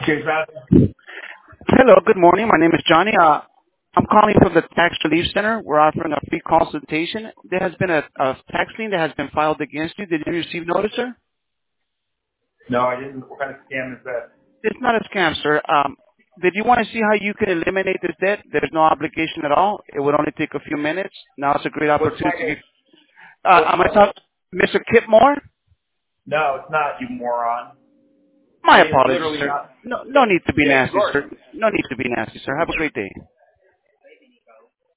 James Madison. Hello, good morning. My name is Johnny. I'm calling from the Tax Relief Center. We're offering a free consultation. There has been a tax lien that has been filed against you. Did you receive notice, sir? No, I didn't. What kind of scam is that? It's not a scam, sir. Did you want to see how you can eliminate this debt? There's no obligation at all. It would only take a few minutes. Now it's a great What's my opportunity. name? What's Am I my name? talking, Mr. Kip Moore? No, it's not, you moron. My My name is apologies, literally sir. not. No need to be Yeah, nasty, yours. sir. No need to be nasty, sir. Have a great day.